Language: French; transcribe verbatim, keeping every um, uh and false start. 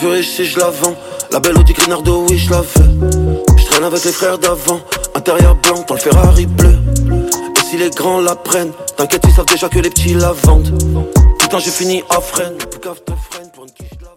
peu riche si je la vends. La belle Audi Grinardo, oui je la veux. Je traîne avec les frères d'avant. Intérieur blanc dans le Ferrari bleu. Et si les grands la prennent, t'inquiète ils savent déjà que les petits la vendent. Putain j'ai fini à freine.